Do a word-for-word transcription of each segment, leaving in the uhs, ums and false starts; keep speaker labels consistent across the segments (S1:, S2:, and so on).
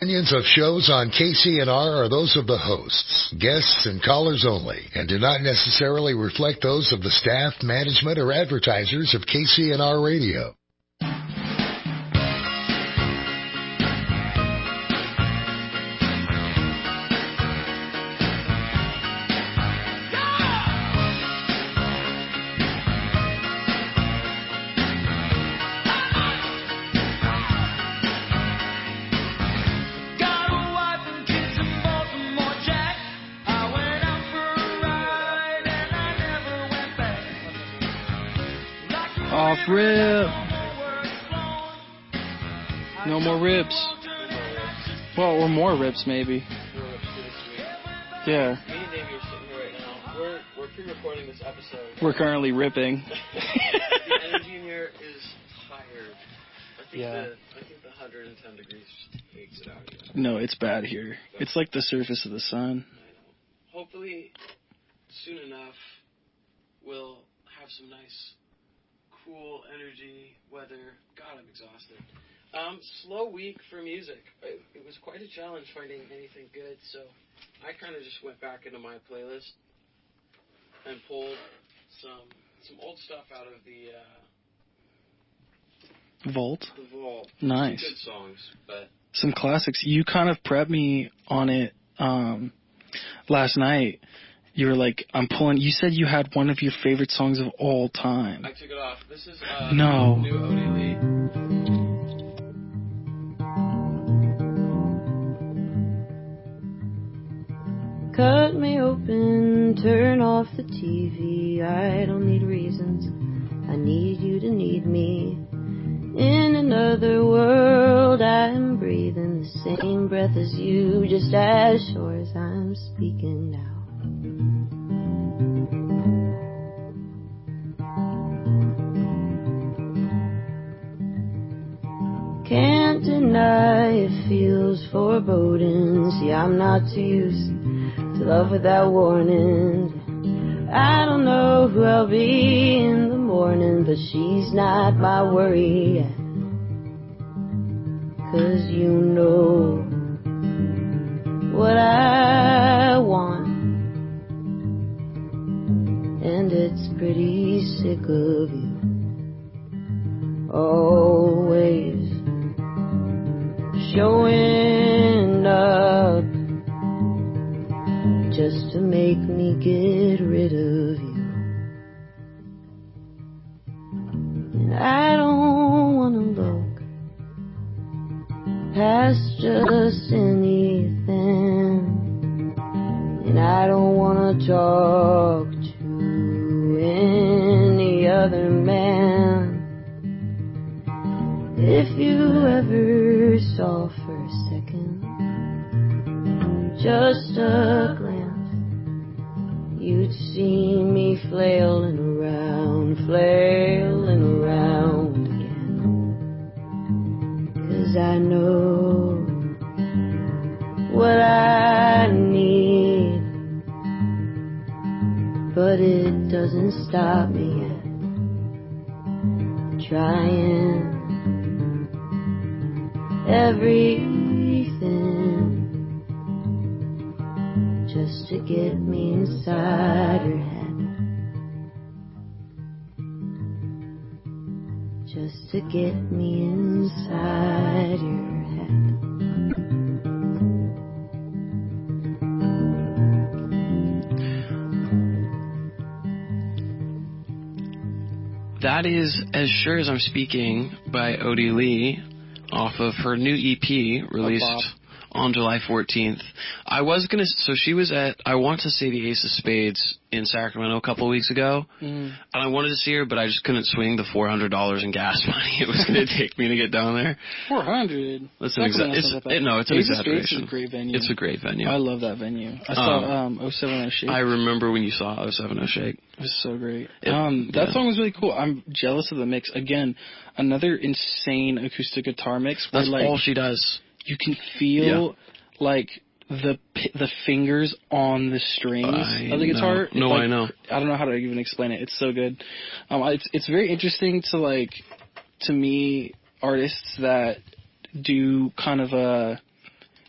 S1: Opinions of shows on K C N R are those of the hosts, guests, and callers only, and do not necessarily reflect those of the staff, management, or advertisers of K C N R Radio.
S2: Off rip. No more rips. Well, or more rips, maybe. Yeah.
S3: Me and Davey are sitting here right now. We're, we're pre-recording this episode.
S2: We're currently ripping.
S3: The energy in here is tired. I think,
S2: Yeah.
S3: the, I think the one hundred ten degrees just takes it out of you.
S2: No, it's bad here. It's like the surface of the sun.
S3: I know. Hopefully, soon enough, we'll have some nice, cool energy, weather. God, I'm exhausted. Um, slow week for music. It, it was quite a challenge finding anything good, so I kind of just went back into my playlist and pulled some some old stuff out of the uh,
S2: Vault.
S3: the vault.
S2: Nice.
S3: Some good songs, but
S2: Some classics. You kind of prepped me on it um, last night. You were like, I'm pulling. You said you had one of your favorite songs of all time.
S3: I took it off. This is uh,
S2: No.
S3: new Odie Lee.
S4: Cut me open, turn off the T V. I don't need reasons. I need you to need me. In another world, I'm breathing the same breath as you, just as sure as I'm speaking now. Can't deny it feels foreboding. See, I'm not too used to love without warning. I don't know who I'll be in the morning, but she's not my worry yet. 'Cause you know what I want, and it's pretty sick of you always showing up just to make me get rid of you. And I don't wanna look past just anything, and I don't wanna talk to any other man. If you ever saw for a second, just a glance, you'd see me flailing around, flailing around again. 'Cause I know what I need, but it doesn't stop me yet. Trying everything just to get me inside your head, just to get me inside your head.
S3: That is As Sure As I'm Speaking by Odie Lee, off of her new E P released on July fourteenth. I was going to, so she was at, I want to say the Ace of Spades in Sacramento a couple of weeks ago,
S2: Mm.
S3: and I wanted to see her, but I just couldn't swing the four hundred dollars in gas money it was going to take me to get down there.
S2: four hundred
S3: That's an exa- it's, it, no, it's an
S2: Ace of Spades
S3: exaggeration.
S2: is a great venue.
S3: It's a great venue.
S2: I love that venue. I saw
S3: Um,
S2: um, oh seven oh Shake.
S3: I remember when you saw oh seven oh Shake.
S2: It was so great.
S3: It-
S2: um, that
S3: yeah.
S2: song was really cool. I'm jealous of the mix. Again, another insane acoustic guitar mix where
S3: That's
S2: like
S3: all she does.
S2: you can feel like the p- the fingers on the strings
S3: I
S2: of the guitar.
S3: know. No,
S2: Like,
S3: I know.
S2: I don't know how to even explain it. It's so good. Um, it's it's very interesting to like to me artists that do kind of a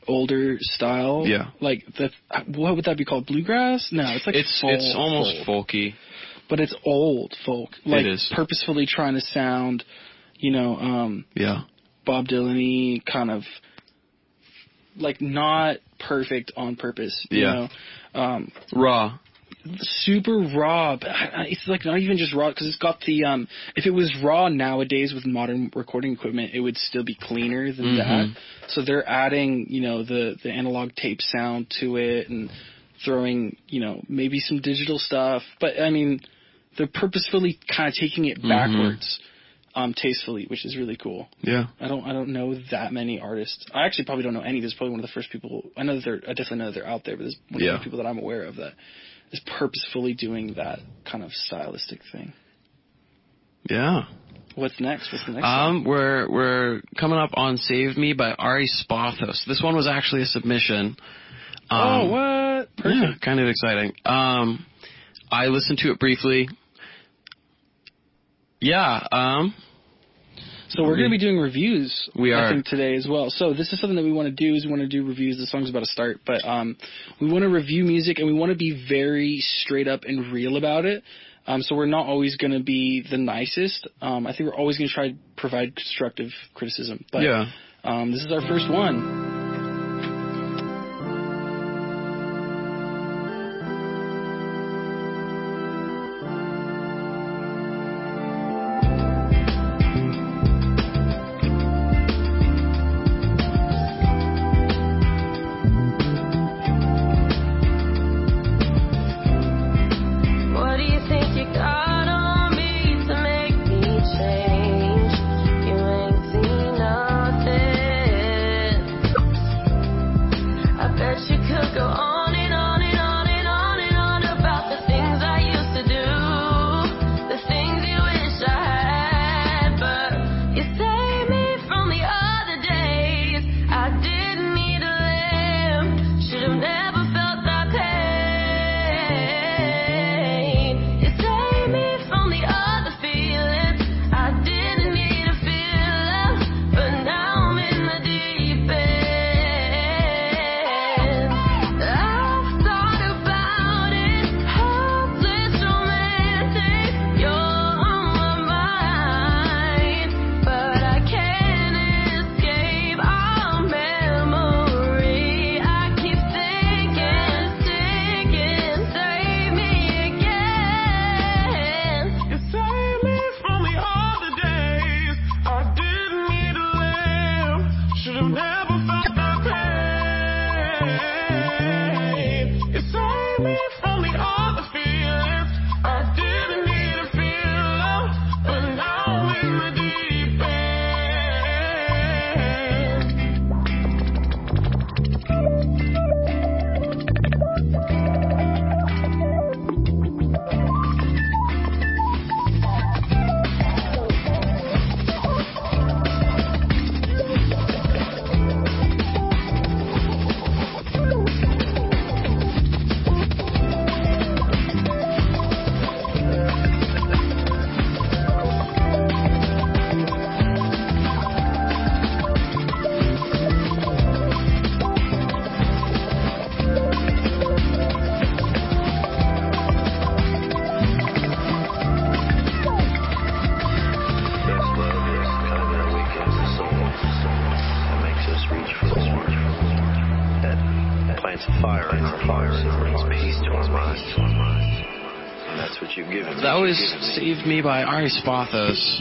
S2: older style.
S5: Yeah.
S2: Like the what would that be called? Bluegrass? No, it's like
S5: it's
S2: folk,
S5: it's almost
S2: folk.
S5: folky.
S2: But it's old folk. Like
S5: it is.
S2: Purposefully trying to sound, you know, um
S5: yeah.
S2: Bob Dylan-y, kind of like not perfect on purpose. You
S5: yeah.
S2: know? Um
S5: raw.
S2: Super raw, but it's like not even just raw because it's got the um if it was raw nowadays with modern recording equipment, it would still be cleaner than
S5: mm-hmm.
S2: that. So they're adding, you know, the the analog tape sound to it and throwing, you know, maybe some digital stuff, but I mean they're purposefully kind of taking it
S5: mm-hmm.
S2: backwards um tastefully, which is really cool.
S5: Yeah.
S2: I don't I don't know that many artists. I actually probably don't know any. This is probably one of the first people. I know that they're I definitely know that they're out there, but there's one
S5: yeah.
S2: of the people that I'm aware of that is purposefully doing that kind of stylistic thing.
S5: Yeah.
S2: What's next? What's the next
S5: Um,
S2: song?
S5: we're we're coming up on "Save Me" by Ari Spathos. This one was actually a submission. Um,
S2: oh, what? Perfect.
S5: Yeah, kind of exciting. Um, I listened to it briefly. Yeah. Um.
S2: So we're going to be doing reviews,
S5: we are.
S2: I think, today as well. So this is something that we want to do is we want to do reviews. The song's about to start, but um, we want to review music, and we want to be very straight up and real about it. Um, so we're not always going to be the nicest. Um, I think we're always going to try to provide constructive criticism. But
S5: yeah.
S2: um, this is our first one.
S5: That was "Save Me" by Ari Spathos.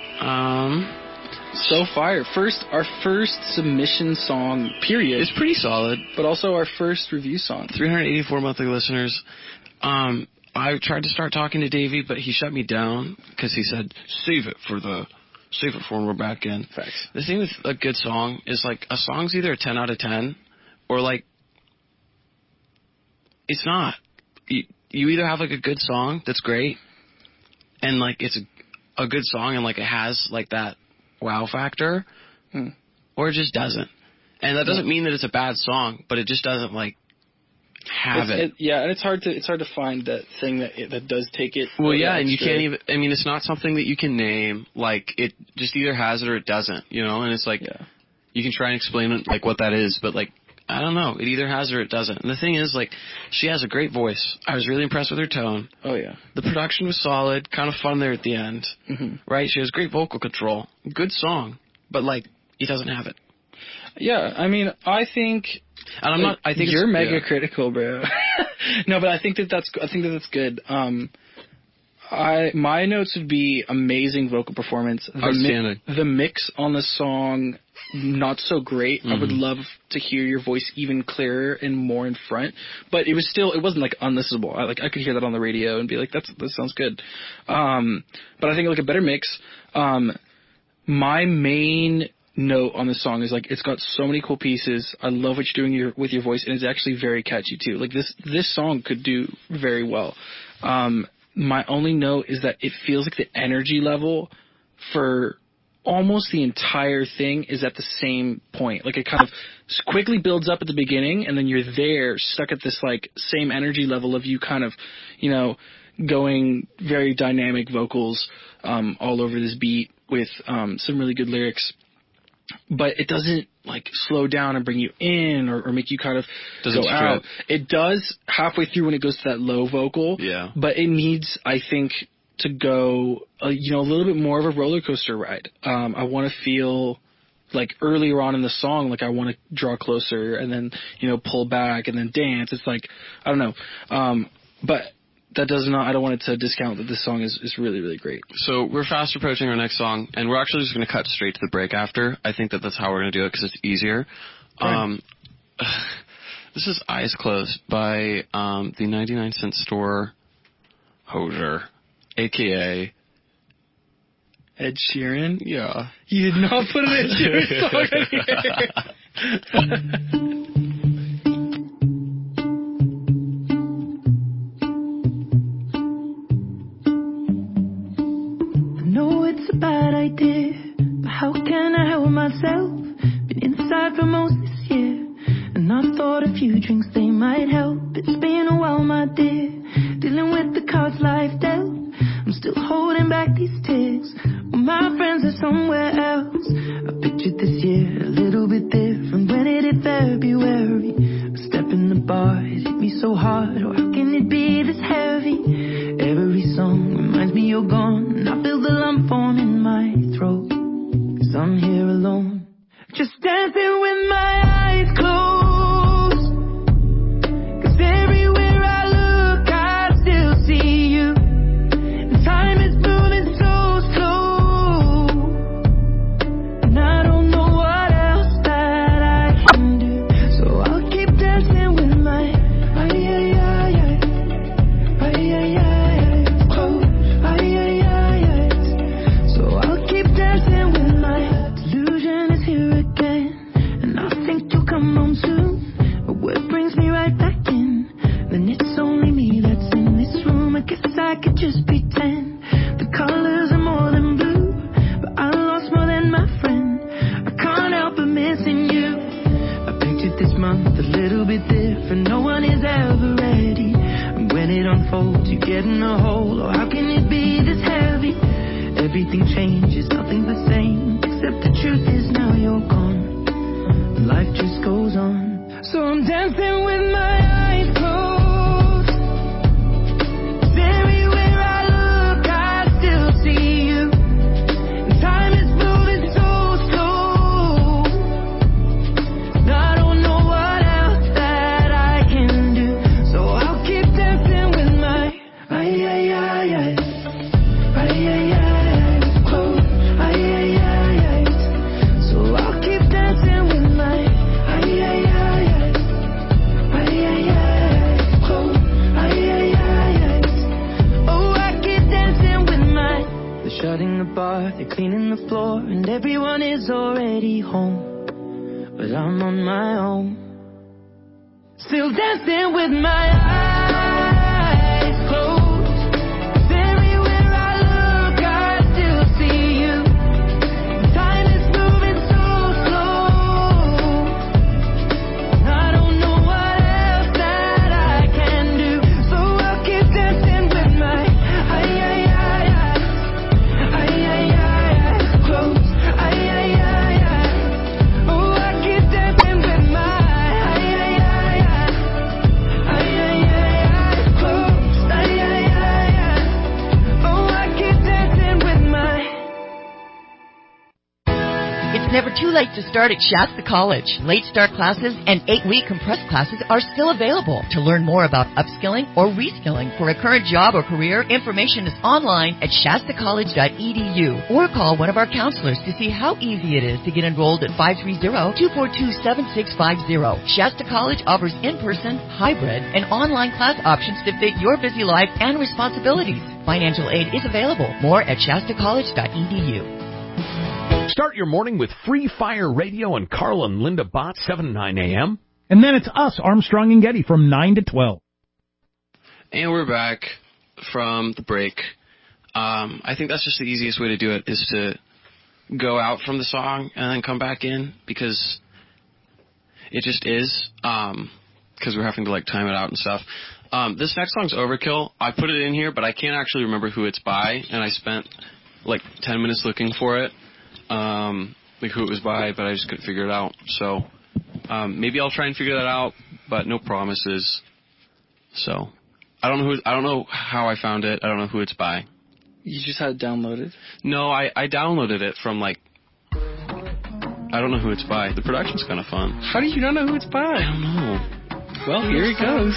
S5: Um,
S2: so fire. First, our first submission song, period.
S5: It's pretty solid.
S2: But also our first review song.
S5: three hundred eighty-four monthly listeners. Um, I tried to start talking to Davey, but he shut me down because he said, save it for the, save it for when we're back in.
S2: Facts.
S5: The thing with a good song is, like, a song's either a ten out of ten or, like, it's not. You, you either have, like, a good song that's great and, like, it's a, a good song and, like, it has, like, that wow factor,
S2: hmm.
S5: or it just doesn't. And that doesn't mean that it's a bad song, but it just doesn't, like, have it.
S2: it. Yeah, and it's hard to it's hard to find that thing that that does take it.
S5: Well, yeah, and you can't even. I mean, it's not something that you can name. Like, it just either has it or it doesn't. You know, and it's like
S2: yeah.
S5: you can try and explain it, like what that is, but like I don't know. It either has or it doesn't. And the thing is, like, she has a great voice. I was really impressed with her tone.
S2: Oh, yeah.
S5: The production was solid, kind of fun there at the end.
S2: Mm-hmm.
S5: Right? She has great vocal control. Good song. But, like, he doesn't have it.
S2: Yeah, I mean, I think...
S5: And I'm
S2: like,
S5: not... I think
S2: You're
S5: it's,
S2: mega
S5: yeah.
S2: critical, bro. No, but I think that that's, I think that that's good. Um... I my notes would be amazing vocal performance. The
S5: Outstanding.
S2: Mi- the mix on the song, not so great. Mm-hmm. I would love to hear your voice even clearer and more in front. But it was still, it wasn't like unlistenable. I like I could hear that on the radio and be like, that's that sounds good. Um, but I think like a better mix. Um, my main note on this song is like it's got so many cool pieces. I love what you're doing your, with your voice, and it's actually very catchy too. Like this this song could do very well. Um, My only note is that it feels like the energy level for almost the entire thing is at the same point. Like it kind of quickly builds up at the beginning, and then you're there stuck at this like same energy level of you kind of, you know, going very dynamic vocals um, all over this beat with um, some really good lyrics. But it doesn't like slow down and bring you in or, or make you kind of
S5: doesn't
S2: go out. It does halfway through when it goes to that low vocal.
S5: Yeah.
S2: But it needs, I think, to go, uh, you know, a little bit more of a roller coaster ride. Um, I want to feel like earlier on in the song, like I want to draw closer and then, you know, pull back and then dance. It's like, I don't know. Um, but that does not, I don't want it to discount that this song is, is really, really great.
S5: So we're fast approaching our next song, and we're actually just going to cut straight to the break after. I think that that's how we're going to do it because it's easier.
S2: Right.
S5: Um, this is Eyes Closed by um, the ninety-nine cent store Hozier, a k a.
S2: Ed Sheeran?
S5: Yeah.
S2: You did not put an Ed Sheeran song in here.
S6: It's a bad idea, but how can I help myself? Been inside for most this year, and I've thought a few drinks, they might help. It's been a while, my dear, dealing with the cards life dealt. I'm still holding back these tears, well, my friends are somewhere else. I pictured this year a little bit different when it hit February. A step in the bar, it hit me so hard, oh, how can it be this heavy? Every song reminds me you're gone, and I feel the lump form in my throat, 'cause I'm here alone, just dancing with my eyes closed. 'Cause everywhere I look, I still see you, and time is moving so slow, and I don't know what else that I can do, so I'll keep dancing with my ay, ay, ay, ay, ay, ay, ay. I could just pretend the colors are more than blue, but I lost more than my friend. I can't help but missing you. I pictured this month a little bit different. No one is ever ready, and when it unfolds, you get in a hole. Oh, how can it be this heavy? Everything changes, nothing's the same, except the truth is now you're gone. Life just goes on, so I'm dancing with my eyes closed. They're cleaning the floor and everyone is already home, but I'm on my own, still dancing with my eyes closed. 'Cause everywhere I look, I still see you. Time is moving so slow, and I don't know what else that I can do, so I'll keep dancing with my ay, ay, ay, ay. Ay, ay, ay, ay, close. Ay, ay, ay, ay. Oh, I keep dancing with my ay,
S7: too late to start at Shasta College. Late start classes and eight-week compressed classes are still available. To learn more about upskilling or reskilling for a current job or career, information is online at shasta college dot e d u or call one of our counselors to see how easy it is to get enrolled at five three zero, two four two, seven six five zero. Shasta College offers in-person, hybrid, and online class options to fit your busy life and responsibilities. Financial aid is available. More at shasta college dot e d u.
S8: Start your morning with Free Fire Radio and Carl and Linda Bott, seven to nine a.m.
S9: And then it's us, Armstrong and Getty, from nine to twelve.
S5: And we're back from the break. Um, I think that's just the easiest way to do it, is to go out from the song and then come back in, because it just is, um, because we're having to, like, time it out and stuff. Um, this next song's Overkill. I put it in here, but I can't actually remember who it's by, and I spent, like, ten minutes looking for it, um, like, who it was by, but I just couldn't figure it out. So um, maybe I'll try and figure that out, but no promises. So I don't know who, I don't know how I found it. I don't know who it's by.
S2: You just had it downloaded? No,
S5: I, I downloaded it from, like, I don't know who it's by. The production's kind of fun.
S2: How do you not know who it's by?
S5: I don't know.
S2: Well, here it goes.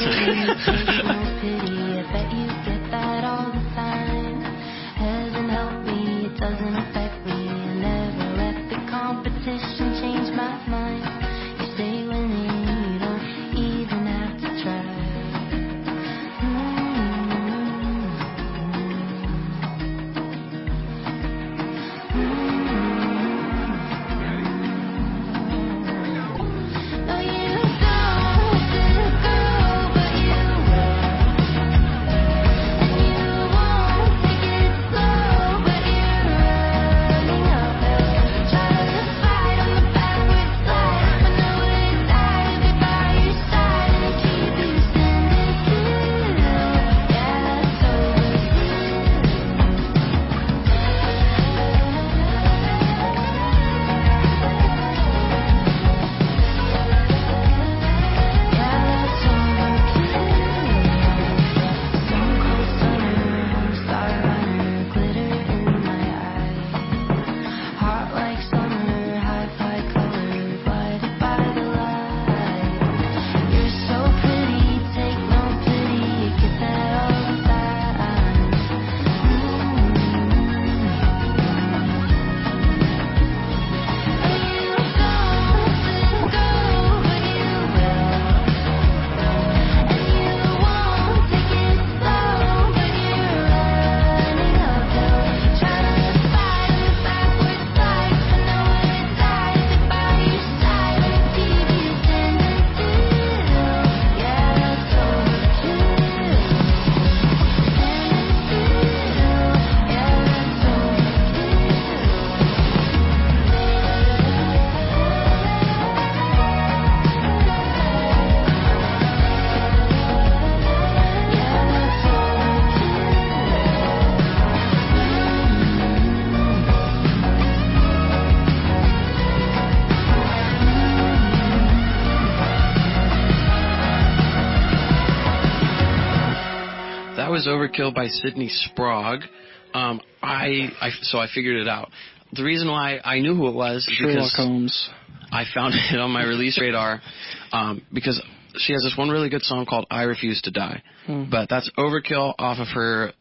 S5: was Overkill by Sydney Sprague. Um, I, I so I figured it out. The reason why I knew who it was is
S2: Sherlock
S5: because
S2: Holmes.
S5: I found it on my release radar um, because she has this one really good song called I Refuse to Die. Hmm. But that's Overkill off of her.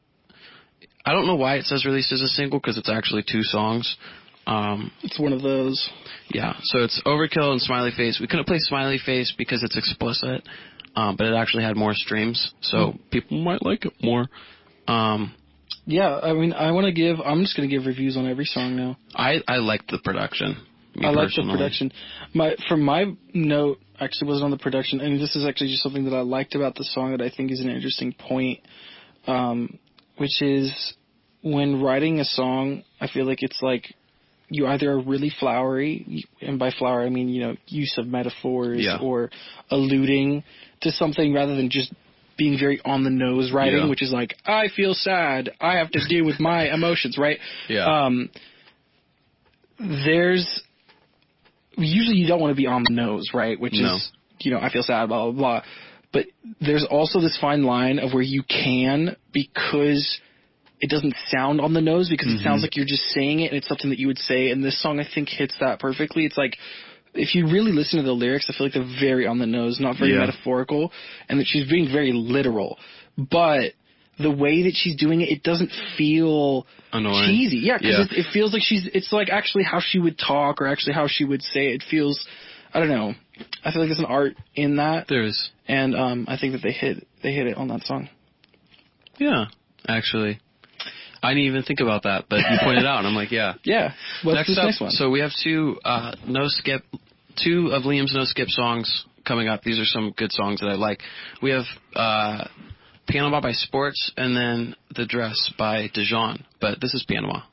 S5: I don't know why it says released as a single because it's actually two songs. Um,
S2: it's one of those.
S5: Yeah, so it's Overkill and Smiley Face. We couldn't play Smiley Face because it's explicit, um, but it actually had more streams, so hmm. people might like it more. Um,
S2: yeah, I mean, I want to give, I'm just going to give reviews on every song now.
S5: I, I liked the production.
S2: I like the production. My From my note, actually wasn't on the production, and this is actually just something that I liked about the song that I think is an interesting point, um, which is when writing a song, I feel like it's like you either are really flowery, and by flower I mean, you know, use of metaphors yeah. or alluding to something rather than just being very on the nose writing, yeah. which is like, I feel sad, I have to deal with my emotions, right?
S5: Yeah.
S2: Um, there's usually you don't want to be on the nose, right? Which
S5: no.
S2: is, you know, I feel sad, blah, blah, blah. But there's also this fine line of where you can, because it doesn't sound on the nose because
S5: Mm-hmm.
S2: it sounds like you're just saying it and it's something that you would say. And this song, I think, hits that perfectly. It's like, if you really listen to the lyrics, I feel like they're very on the nose, not very
S5: Yeah.
S2: metaphorical, and that she's being very literal. But the way that she's doing it, it doesn't feel
S5: Annoying.
S2: cheesy. Yeah, because
S5: Yeah.
S2: it, it feels like she's, it's like actually how she would talk or actually how she would say it. It feels, I don't know. I feel like there's an art in that.
S5: There is.
S2: And um, I think that they hit, they hit it on that song.
S5: Yeah, actually. I didn't even think about that, but you pointed it out, and I'm like, yeah.
S2: Yeah. What's
S5: next
S2: this
S5: up,
S2: next one?
S5: So we have two uh, no skip, two of Liam's no skip songs coming up. These are some good songs that I like. We have uh, Panama by Sports, and then The Dress by Dijon. But this is Panama.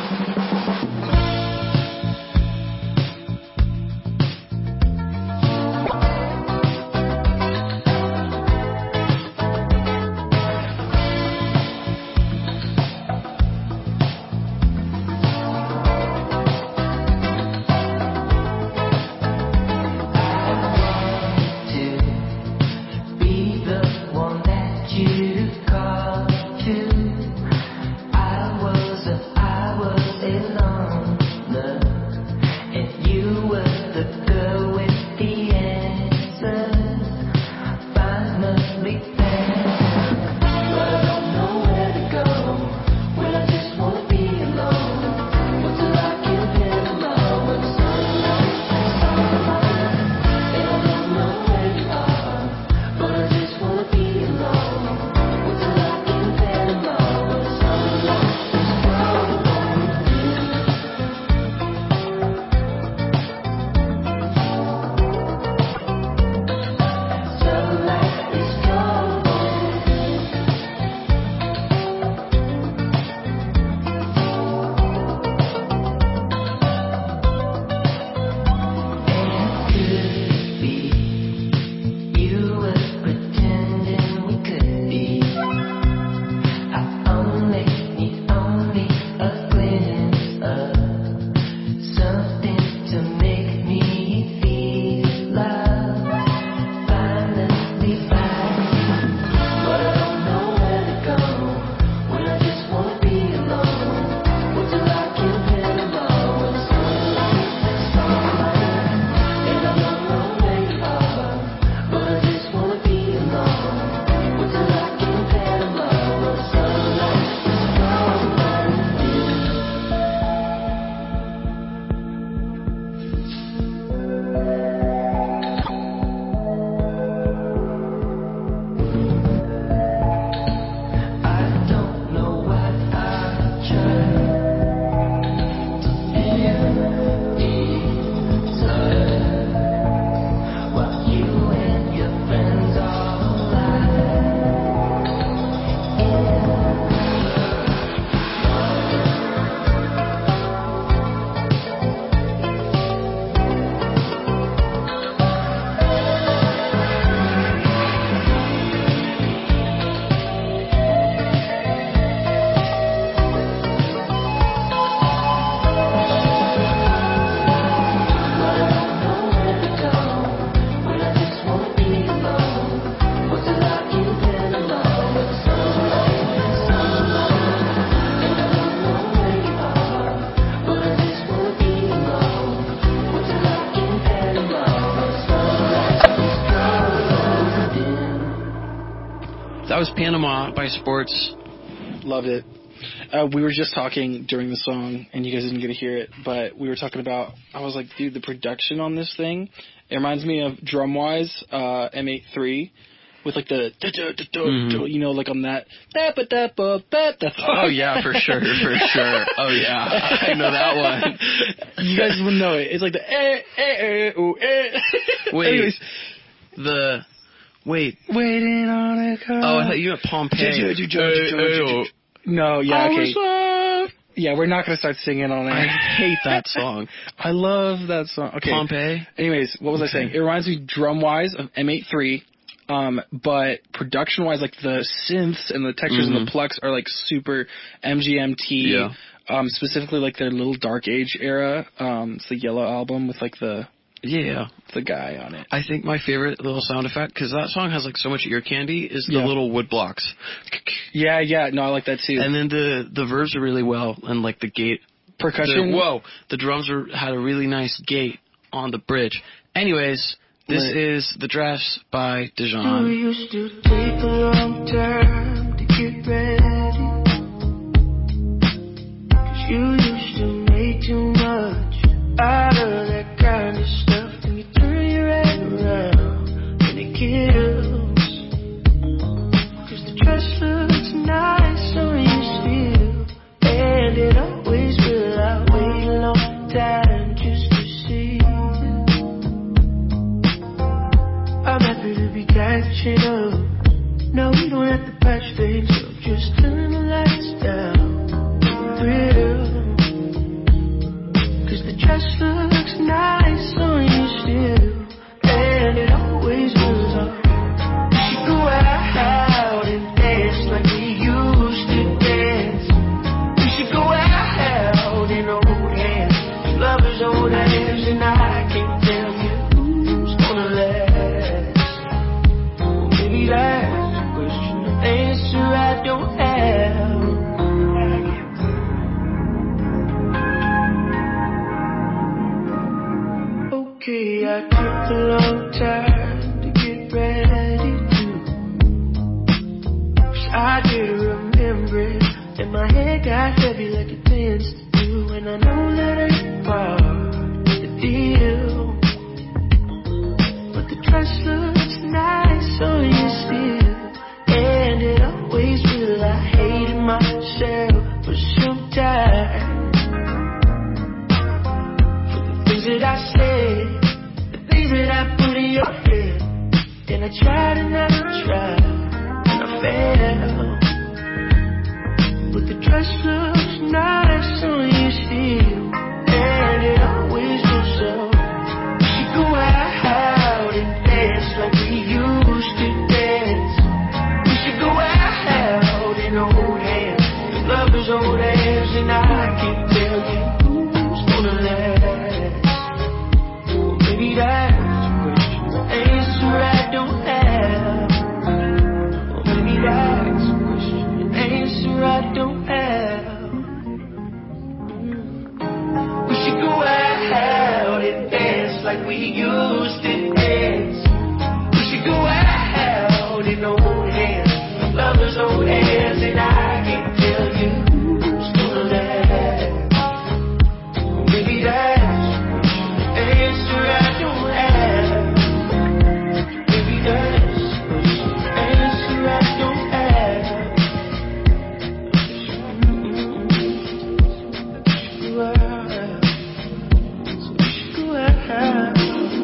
S5: That was Panama by Sports.
S2: Loved it. Uh, we were just talking during the song, and you guys didn't get to hear it, but we were talking about, I was like, dude, the production on this thing, it reminds me of Drumwise, uh, M eight three, with like the,
S5: Mm-hmm.
S2: you know, like on that.
S5: Oh yeah, for sure, for sure. Oh yeah, I know that one.
S2: You guys would know it. It's like the eh, eh, eh, ooh, eh.
S5: Wait,
S2: Anyways.
S5: the, wait.
S2: Waiting on a call.
S5: Oh, I thought you meant Pompeii.
S2: No, yeah,
S5: I
S2: okay.
S5: was love.
S2: Yeah, we're not going to start singing on it.
S5: I hate that song.
S2: I love that song. Okay.
S5: Pompeii.
S2: Anyways, what was
S5: okay.
S2: I saying? It reminds me drum-wise of M eight three, um, but production-wise, like the synths and the textures
S5: mm-hmm.
S2: and the plucks are like super M G M T.
S5: Yeah.
S2: Um, specifically like their Little Dark Age era. Um, it's the Yellow album with like the
S5: Yeah.
S2: The guy on it.
S5: I think my favorite little sound effect, because that song has like so much ear candy, is the
S2: Yeah.
S5: little wood blocks.
S2: Yeah, yeah. No, I like that too.
S5: And then the the verbs are really well, and like the gate.
S2: Percussion.
S5: The, whoa. The drums are, had a really nice gate on the bridge. Anyways, this
S2: Lit.
S5: is The Dress by
S6: You
S5: Dijon.
S6: used to take a long time to get ready, 'cause you used to make too much out of that kind of stuff. And you turn your head around and it kills, 'cause the dress looks nice on you still, and it always will. I wait a long time just to see. I'm happy to be catching up. No, we don't have to patch things up. Just turn the lights down. Thrill. 'Cause the dress looks nice on you still, and it always will. We should go out and dance like we used to dance. We should go out and hold hands. Lovers hold hands, and I can't tell you who's gonna last. Well, maybe that's a question, an answer I don't have. Okay, I took a long time to get ready to, 'cause I did remember it, and my head got heavy like it tends to do, and I know that ain't part of the deal. But the dress looks nice on you still, and it always will. I hated myself for some time, for the things that I said, the things that I put in your head. And I tried and I tried, and I failed. But the dress looks nice on you still, and it always will. So we should go out and dance like we used to dance. We should go out and hold hands, the lovers hold hands, and I can't tell you who's gonna last. Well, maybe that's the question, the answer I don't have. Well, maybe that's the question, the answer I don't have. Mm. We should go out and dance like we used to dance. We should go out and hold hands, lovers hold hands, and I can't tell you who's gonna last. Well, maybe that's the answer I don't have. Maybe that's the answer I don't have. Mm-hmm. Go out. So we should go out.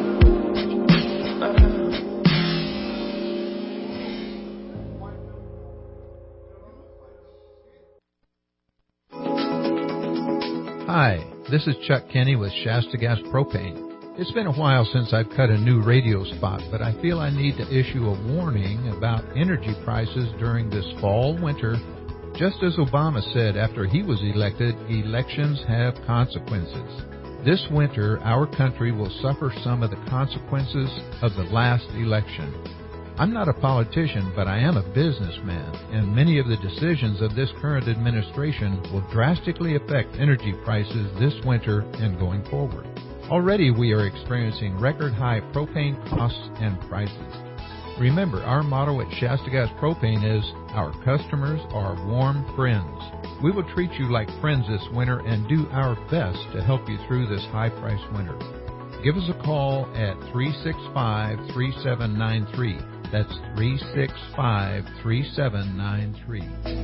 S10: Hi, this is Chuck Kenny with Shasta Gas Propane. It's been a while since I've cut a new radio spot, but I feel I need to issue a warning about energy prices during this fall winter. Just as Obama said after he was elected, elections have consequences. This winter, our country will suffer some of the consequences of the last election. I'm not a politician, but I am a businessman, and many of the decisions of this current administration will drastically affect energy prices this winter and going forward. Already we are experiencing record high propane costs and prices. Remember, our motto at Shasta Gas Propane is, our customers are warm friends. We will treat you like friends this winter and do our best to help you through this high price winter. Give us a call at three six five, three seven nine three. That's three six five, three seven nine three.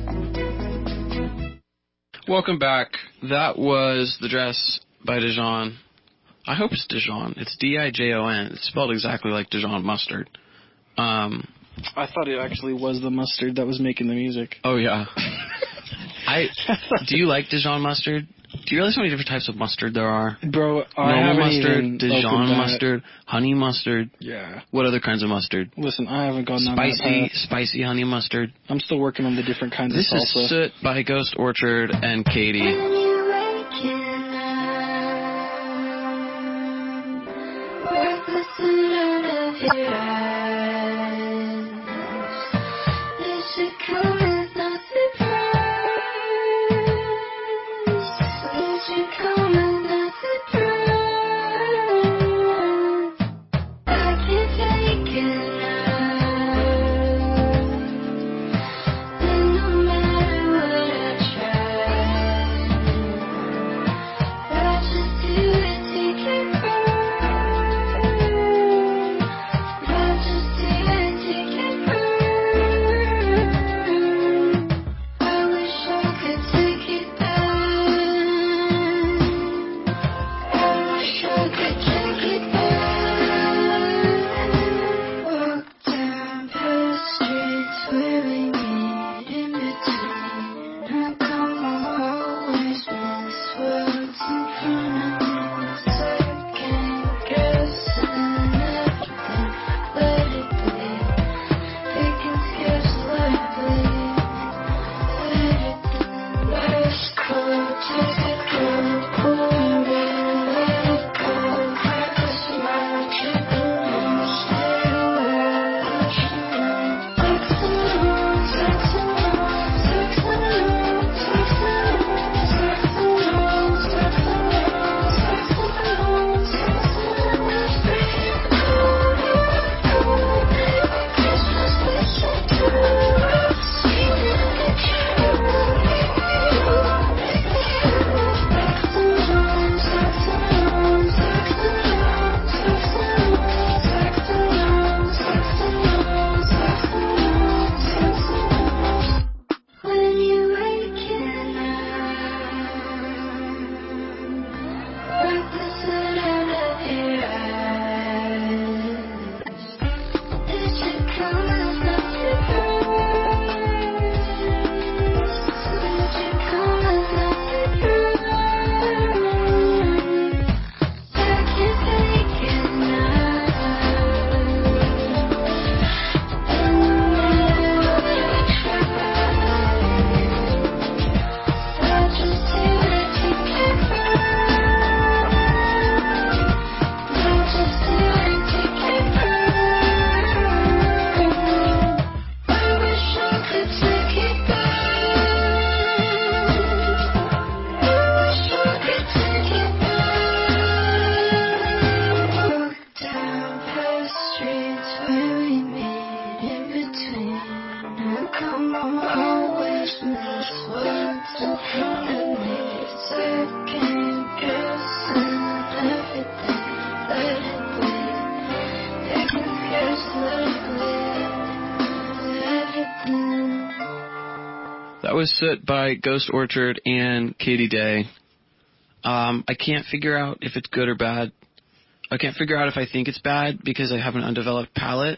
S5: Welcome back. That was The Dress by Dijon. I hope it's Dijon. It's D I J O N. It's spelled exactly like Dijon mustard. Um,
S2: I thought it actually was the mustard that was making the music.
S5: Oh, yeah. I Do you like Dijon mustard? Do you realize how many different types of mustard there are?
S2: Bro, I
S5: Normal
S2: haven't
S5: mustard,
S2: even
S5: Dijon
S2: opened that.
S5: mustard, honey mustard.
S2: Yeah.
S5: What other kinds of mustard?
S2: Listen, I haven't gone down
S5: Spicy,
S2: that path.
S5: spicy honey mustard.
S2: I'm still working on the different kinds
S5: This
S2: of salsa.
S5: is Soot by Ghost Orchard and Katie. That was Soot by Ghost Orchard and Katie Day. Um, I can't figure out if it's good or bad. I can't figure out if I think it's bad because I have an undeveloped palate.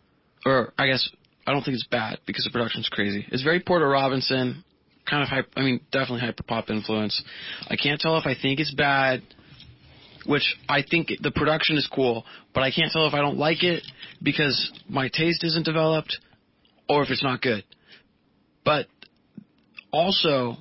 S5: Or I guess I don't think it's bad because the production's crazy. It's very Porter Robinson, kind of, hype, I mean, definitely hyper-pop influence. I can't tell if I think it's bad, which I think the production is cool, but I can't tell if I don't like it because my taste isn't developed or if it's not good. But also,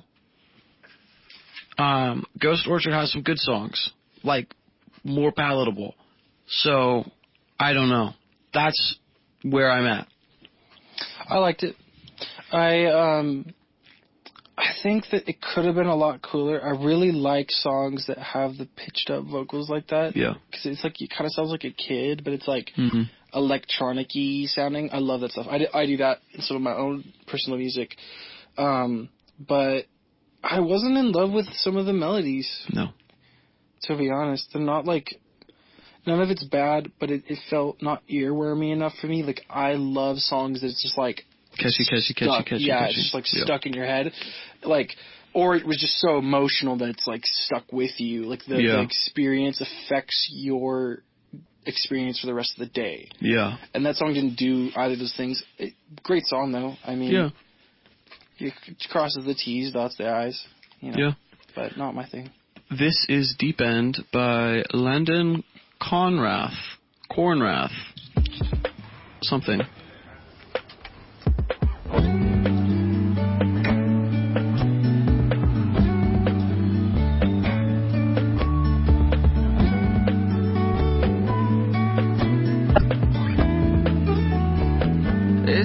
S5: um, Ghost Orchard has some good songs, like more palatable. So, I don't know. That's where I'm at.
S2: I liked it. I um, I think that it could have been a lot cooler. I really like songs that have the pitched up vocals like that.
S5: Yeah.
S2: Because it's like, it kind of sounds like a kid, but it's like
S5: mm-hmm.
S2: electronic-y sounding. I love that stuff. I do, I do that in some of my own personal music. Um, but I wasn't in love with some of the melodies.
S5: No.
S2: To be honest. They're not like, none of it's bad, but it, it felt not earwormy enough for me. Like, I love songs that's just like,
S5: catchy, catchy, catchy, catchy,
S2: yeah,
S5: catchy.
S2: it's just like
S5: yeah.
S2: stuck in your head. Like, or it was just so emotional that it's like stuck with you. Like the,
S5: yeah.
S2: the experience affects your experience for the rest of the day.
S5: Yeah.
S2: And that song didn't do either of those things. It, great song though. I mean,
S5: yeah.
S2: it crosses the T's, dots the I's. You know,
S5: yeah.
S2: But not my thing.
S5: This is Deep End by Landon Conrath. Cornrath. Something.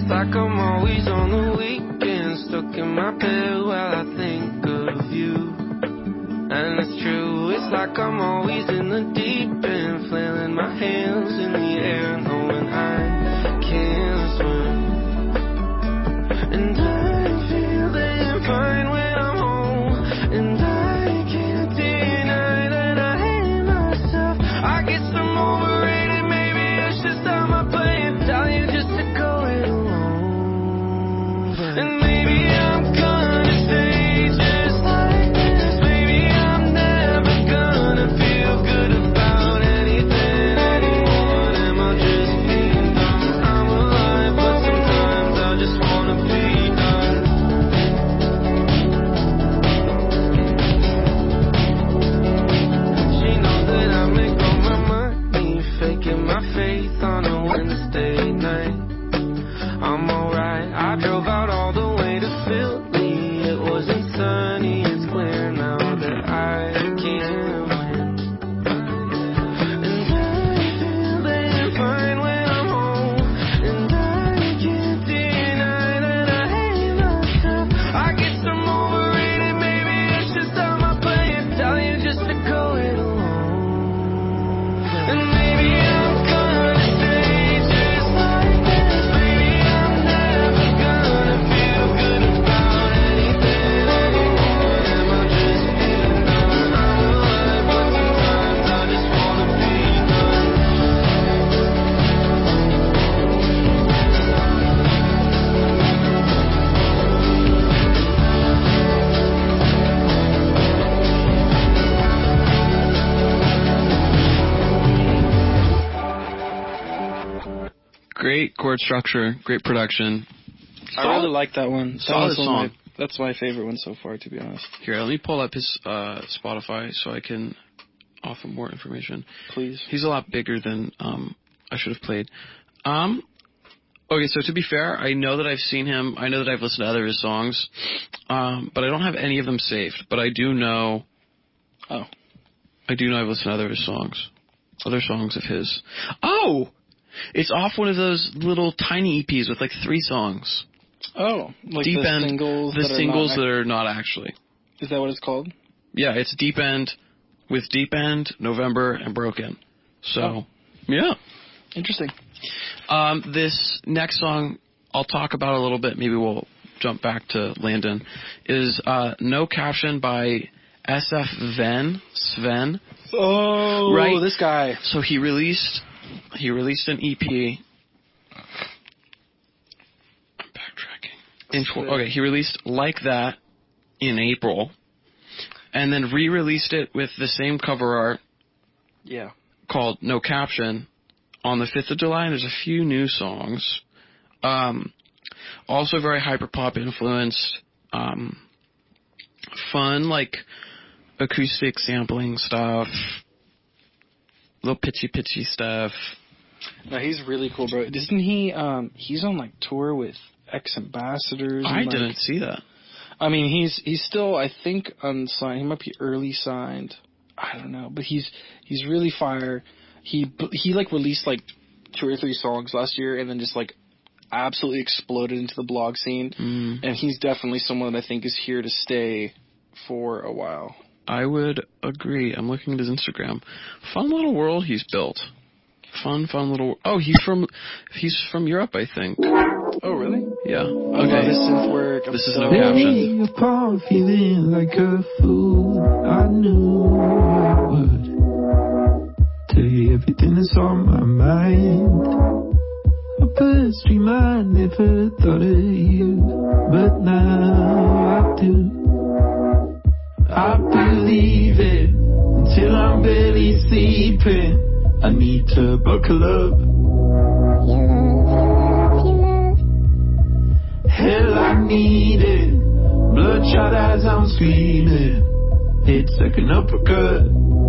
S11: It's like I'm always on the weekend, stuck in my bed while I think of you. And it's true, it's like I'm always in the deep end, flailing my hands in the air, knowing I can't swim. And I feel that I'm fine when I'm home, and I can't deny that I hate myself. I guess I'm overrated, maybe I should stop my playing, tell you just to go it alone. And maybe I'm gonna stay just like this, maybe I'm never gonna feel good about anything anymore. Am I just being dumb? I'm alive, but sometimes I just wanna be done. She knows that I make all my money faking my faith on a Wednesday night. I'm alright, I drove out all the way to Philly. It wasn't sunny, it's clear now that I can't win. And I feel that I'm fine when I'm home, and I can't deny that I hate myself. I guess I'm overrated, maybe I should stop my playing, tell you just to go it alone. And maybe I'm gonna stay just like this, maybe I'm never gonna feel good about anything anymore. Am I just being dumb? I'm alive, but sometimes I just wanna be done.
S5: Great chord structure, great production.
S2: I really like that one. That
S5: Solid
S2: was one of my-
S5: song.
S2: that's my favorite one so far, to be honest.
S5: Here, let me pull up his uh, Spotify so I can offer more information.
S2: Please.
S5: He's a lot bigger than um, I should have played. Um, okay, so to be fair, I know that I've seen him. I know that I've listened to other of his songs, um, but I don't have any of them saved. But I do know.
S2: Oh.
S5: I do know I've listened to other of his songs, other songs of his. Oh, it's off one of those little tiny E Ps with like three songs.
S2: Oh, like
S5: Deep
S2: the
S5: End,
S2: singles.
S5: the
S2: that
S5: singles
S2: are not,
S5: that are not actually.
S2: Is that what it's called?
S5: Yeah, it's Deep End with Deep End, November, and Broken. So,
S2: Oh.
S5: yeah.
S2: Interesting.
S5: Um, this next song I'll talk about a little bit. Maybe we'll jump back to Landon. Is uh, No Caption by S F Ven Sven.
S2: Oh,
S5: right.
S2: this guy.
S5: So he released he released an E P. I'm backtracking. In tw- okay, he released Like That in April, and then re-released it with the same cover art.
S2: Yeah.
S5: Called No Caption on the fifth of July, and there's a few new songs. Um, also very hyperpop influenced. Um, fun, like, acoustic sampling stuff. Little pitchy pitchy stuff.
S2: No, he's really cool, bro. Isn't he, um, he's on, like, tour with X-Ambassadors.
S5: I
S2: and, like,
S5: didn't see that.
S2: I mean, he's he's still, I think, unsigned. He might be early signed. I don't know, but he's he's really fire. He he like released like two or three songs last year, and then just like absolutely exploded into the blog scene.
S5: Mm.
S2: And he's definitely someone that I think is here to stay for a while.
S5: I would agree. I'm looking at his Instagram. Fun little world he's built. Fun, fun little. Oh, he's from he's from Europe, I think.
S2: Oh, really?
S5: Yeah.
S2: I
S5: Okay.
S2: love his synth work. I'm
S5: This is
S2: so
S5: No Caption.
S6: Day apart, feeling like a fool. I knew I would tell you everything that's on my mind. A bird stream, I never thought of you, but now I do. I believe it until I'm barely sleeping. I need to buckle up. Hell, I need it. Bloodshot as I'm screaming. It's like an uppercut.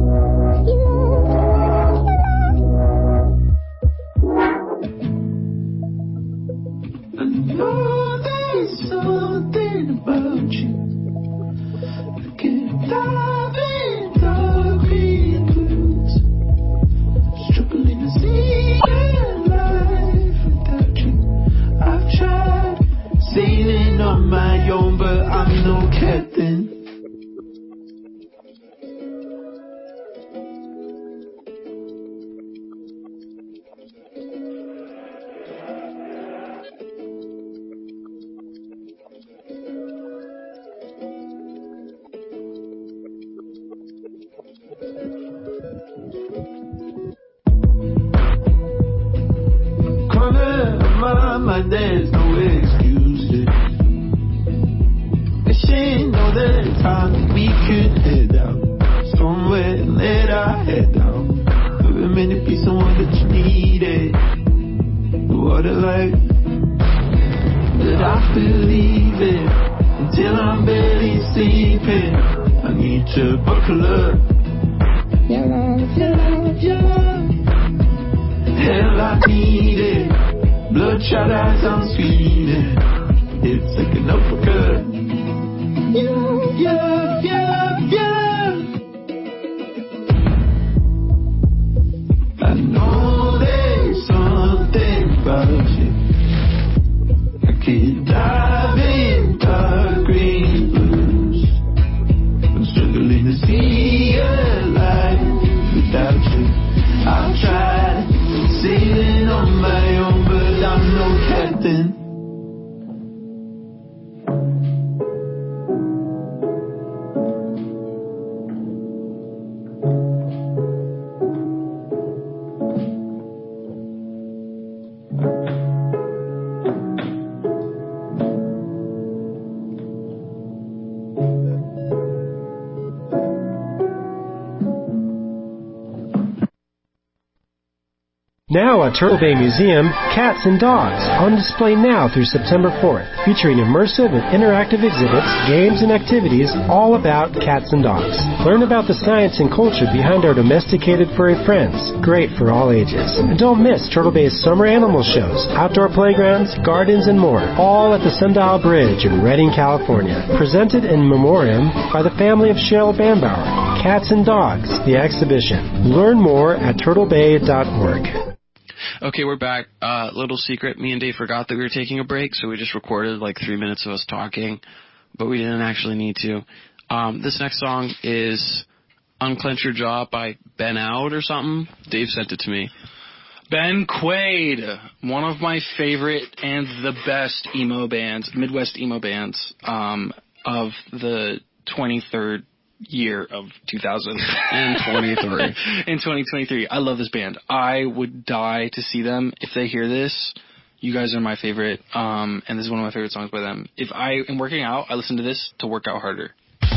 S6: I know there's something about you. I can't dive in dark green blues. Struggling to see a life without you. I've tried. my mind, there's no excuses. And she know that it's time that we could head out somewhere and let our head down. Every minute be someone that you needed. What a life. But I believe it until I'm barely sleeping. I need to buckle up. Your love, your love, your love. Hell, I need it. Bloodshot eyes, I'm screaming. It's like an uppercut. You, you, you, you. I know there's something about you. I could dive in dark green blues. I'm struggling to see a life without you. I've tried sailing on my own, but I'm no captain.
S12: Now at Turtle Bay Museum, Cats and Dogs, on display now through September fourth, featuring immersive and interactive exhibits, games, and activities all about cats and dogs. Learn about the science and culture behind our domesticated furry friends, great for all ages. And don't miss Turtle Bay's summer animal shows, outdoor playgrounds, gardens, and more, all at the Sundial Bridge in Redding, California. Presented in memoriam by the family of Cheryl Bambauer. Cats and Dogs, the exhibition. Learn more at turtle bay dot org.
S5: Okay, we're back. Uh, little secret, me and Dave forgot that we were taking a break, so we just recorded like three minutes of us talking, but we didn't actually need to. Um, this next song is Unclench Your Jaw by Ben Out or something. Dave sent it to me.
S2: Ben Quaid, one of my favorite and the best emo bands, Midwest emo bands, um, of the twenty-third year of two thousand
S5: twenty-three.
S2: In twenty twenty-three. I love this band. I would die to see them. If they hear this, you guys are my favorite, um, and this is one of my favorite songs by them. If I am working out, I listen to this to work out harder.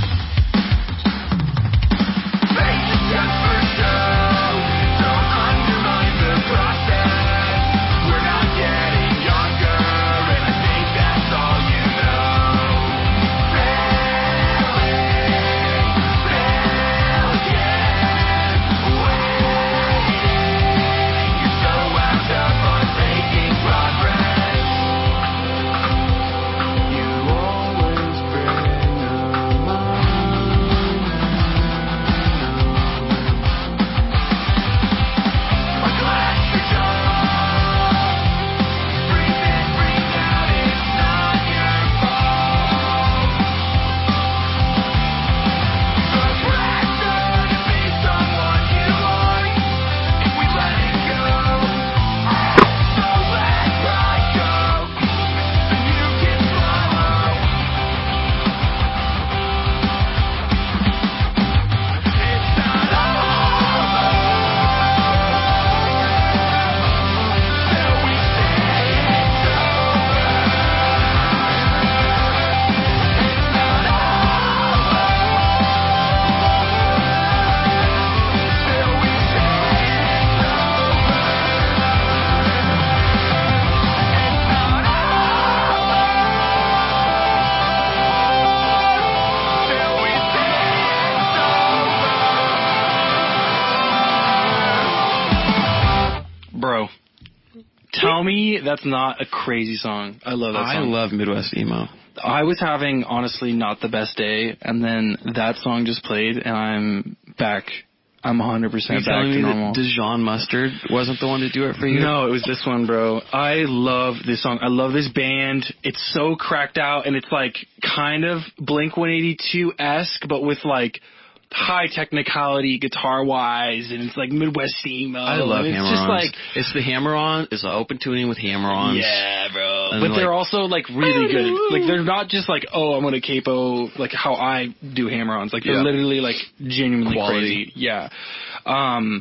S2: Tell me that's not a crazy song. I love that
S5: I
S2: song.
S5: I love Midwest emo.
S2: I was having, honestly, not the best day, and then that song just played, and I'm back. I'm one hundred percent back to normal.
S5: That Dijon Mustard wasn't the one to do it for you?
S2: No, it was this one, bro. I love this song. I love this band. It's so cracked out, and it's like kind of Blink one eighty-two-esque, but with like high technicality guitar wise, and it's like Midwest emo.
S5: I love
S2: it's
S5: hammer-ons.
S2: Just like
S5: it's the hammer-on. It's the open tuning with hammer-ons.
S2: Yeah, bro.
S5: And
S2: but
S5: like,
S2: they're also like really good. Like they're not just like, oh, I'm gonna capo like how I do hammer-ons. Like they're
S5: yeah.
S2: literally like genuinely
S5: Quality.
S2: crazy. Yeah. Um.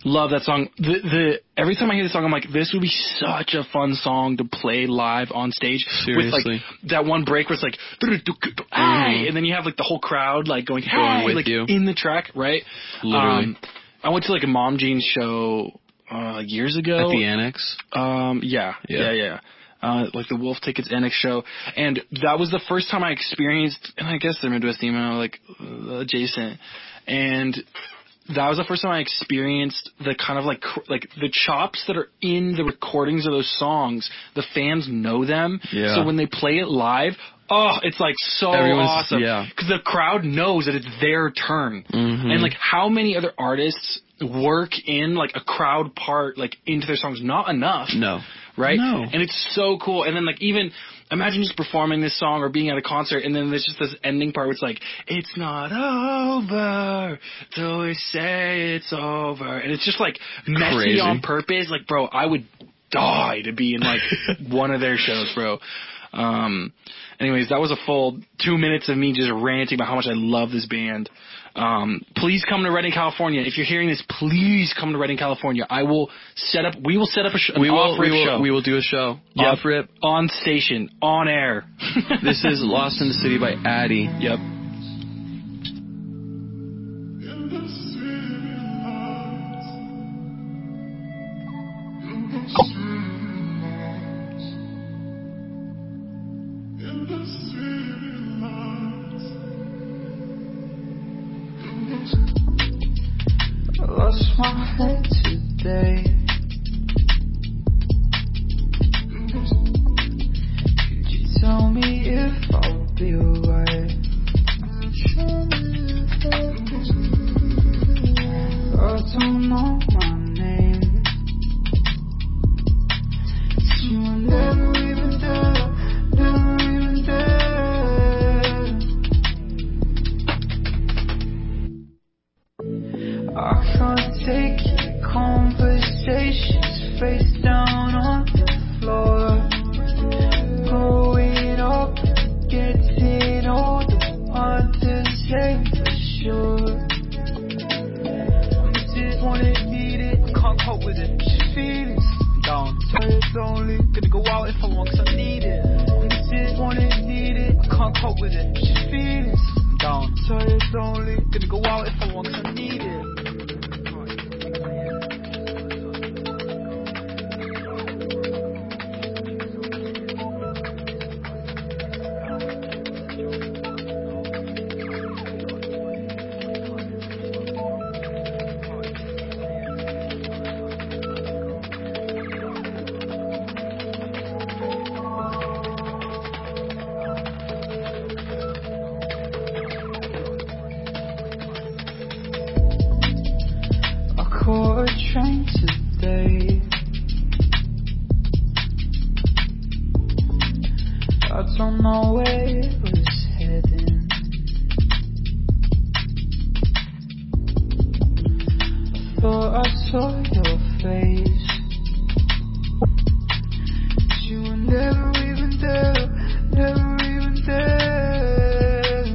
S2: Love that song. The the every time I hear the song, I'm like, this would be such a fun song to play live on stage.
S5: Seriously.
S2: With like that one break where it's like, mm-hmm. and then you have like the whole crowd like going, hey,
S5: going with
S2: like
S5: you
S2: in the track, right?
S5: Literally.
S2: Um, I went to like a Mom Jeans show uh, years ago
S5: at the Annex.
S2: Um, yeah, yeah, yeah. yeah. Uh, like the Wolf Tickets Annex show, and that was the first time I experienced, and I guess they're Midwest emo, like uh, adjacent, and that was the first time I experienced the kind of like cr- like the chops that are in the recordings of those songs. The fans know them,
S5: yeah.
S2: so when they play it live, oh, it's like so
S5: Everyone's,
S2: awesome.
S5: Yeah,
S2: because the crowd knows that it's their turn,
S5: mm-hmm.
S2: and like how many other artists work in like a crowd part like into their songs? Not enough.
S5: No.
S2: Right?
S5: No.
S2: And it's so cool. And then, like, even imagine just performing this song or being at a concert, and then there's just this ending part where it's like, it's not over till we say it's over. And it's just, like, messy
S5: Crazy.
S2: on purpose. Like, bro, I would die to be in, like, one of their shows, bro. Um, anyways, that was a full two minutes of me just ranting about how much I love this band. Um, please come to Redding, California. If you're hearing this, please come to Redding, California. I will set up, we will set up a sh- an
S5: we will,
S2: off-rip
S5: we will,
S2: show.
S5: We will do a show.
S2: Yep.
S5: Off-rip.
S2: On station. On air.
S5: This is Lost in the City by Addie.
S2: Yep.
S6: I lost my head today. Could you tell me if I'll be alright? I don't know my name. You were never even there, never even there. I can't take your conversations face down on the floor. Growing up, getting older, hard to say for sure. Miss it, want it, need it, can't cope with it. Just feelings down, tired, lonely. Gonna go out if I want, cause I need it. Miss it, want it, need it, can't cope with it. Just feelings down, tired, lonely. Gonna go out if I want, cause I need it. Caught a train today. I don't know where it was heading. I thought I saw your face. You were never even there, never even there.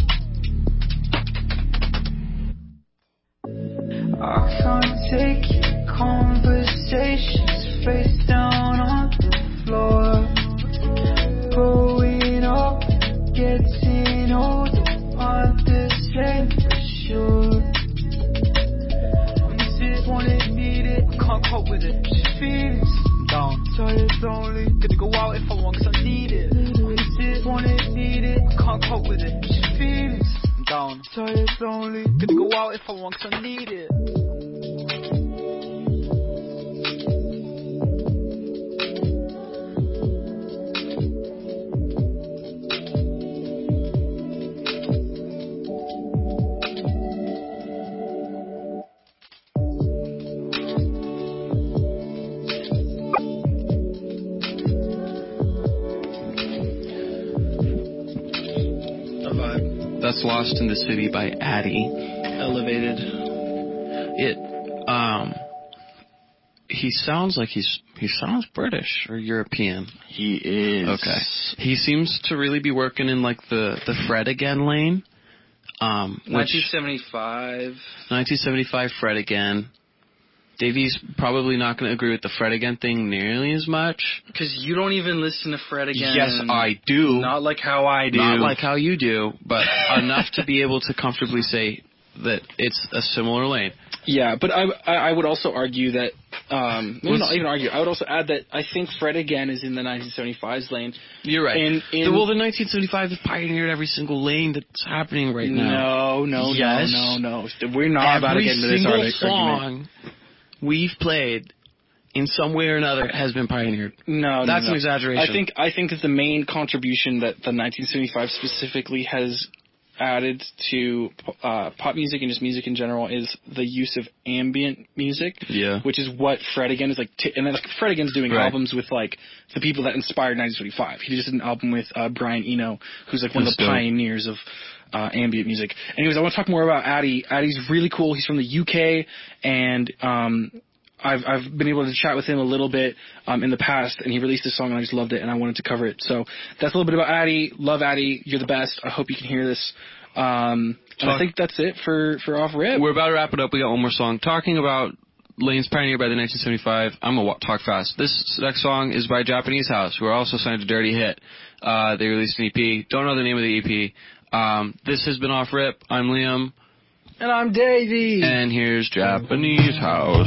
S6: I can't take your conversations face down on the floor. Growing up, getting older, hard to say for sure. Miss it, want it, need it, can't cope with it. Just feelings down, tired, lonely. Gonna go out if I want, cause I need it. Miss it, want it, need it, can't cope with it. Just feelings down, tired, lonely. Gonna go out if I want, cause I need it.
S5: That's Lost in the City by Addie.
S2: Elevated.
S5: It, um, he sounds like he's, he sounds British or European.
S2: He is.
S5: Okay. He seems to really be working in like the, the Fred Again lane. Um,
S2: nineteen seventy-five.
S5: nineteen seventy-five Fred Again. Davey's probably not going to agree with the Fred Again thing nearly as much.
S2: Because you don't even listen to Fred Again.
S5: Yes, I do.
S2: Not like how I do.
S5: Not like how you do, but enough to be able to comfortably say that it's a similar lane.
S2: Yeah, but I, I would also argue that, um, maybe not even argue, I would also add that I think Fred Again is in the nineteen seventy-fives lane.
S5: You're right.
S2: In, in,
S5: well, the nineteen seventy-five has pioneered every single lane that's happening right now.
S2: No, no,
S5: yes.
S2: no, no, no. We're not
S5: every
S2: about to get into this
S5: single
S2: argument.
S5: song we've played in some way or another has been pioneered.
S2: No,
S5: That's
S2: no, no.
S5: an exaggeration.
S2: I think I think that the main contribution that the nineteen seventy-five specifically has added to uh, pop music and just music in general is the use of ambient music.
S5: Yeah.
S2: Which is what Fred Again is like. T- and then like, Fred Again's doing
S5: right.
S2: albums with like the people that inspired nineteen seventy-five. He just did an album with uh, Brian Eno, who's like one
S5: That's
S2: of the
S5: dope.
S2: pioneers of uh, ambient music. Anyways, I want to talk more about Addy. Addy's really cool. He's from the U K, and um, I've I've been able to chat with him a little bit um, in the past, and he released this song, and I just loved it, and I wanted to cover it. So that's a little bit about Addy. Love Addy. You're the best. I hope you can hear this. Um, and I think that's it for, for Off Rip.
S5: We're about to wrap it up. We got one more song. Talking about lanes pioneered by the nineteen seventy-five, I'm going to talk fast. This next song is by Japanese House, who are also signed to Dirty Hit. Uh, they released an E P. Don't know the name of the E P. Um, this has been Off Rip. I'm Liam.
S2: And I'm Davey.
S5: And here's Japanese House.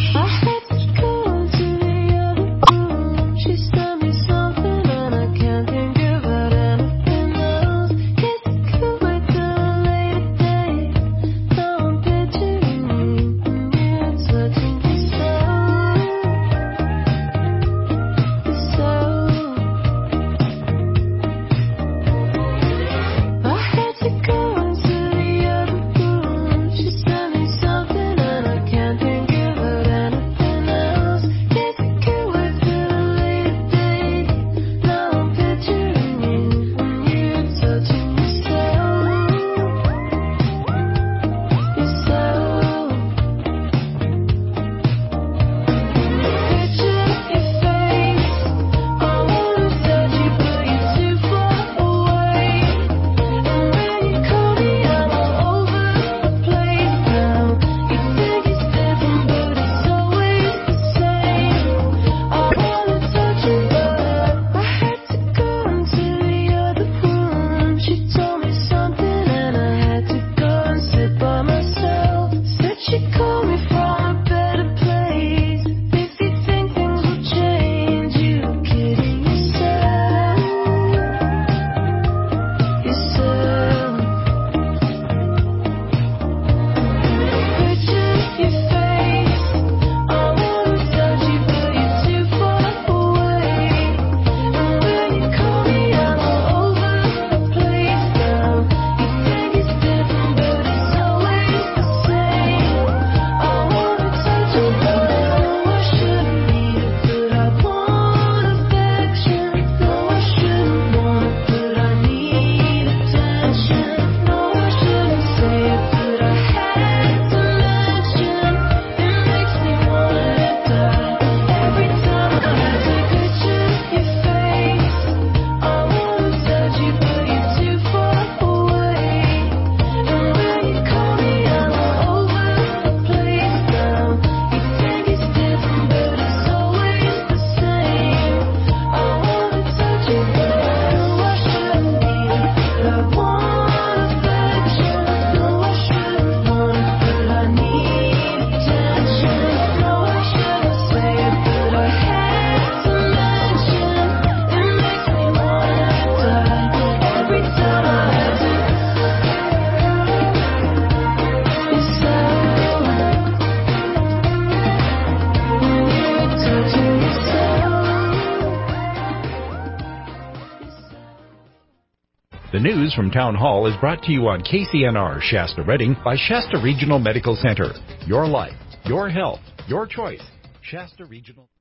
S9: The news from Town Hall is brought to you on K C N R Shasta Redding by Shasta Regional Medical Center. Your life, your health, your choice. Shasta Regional.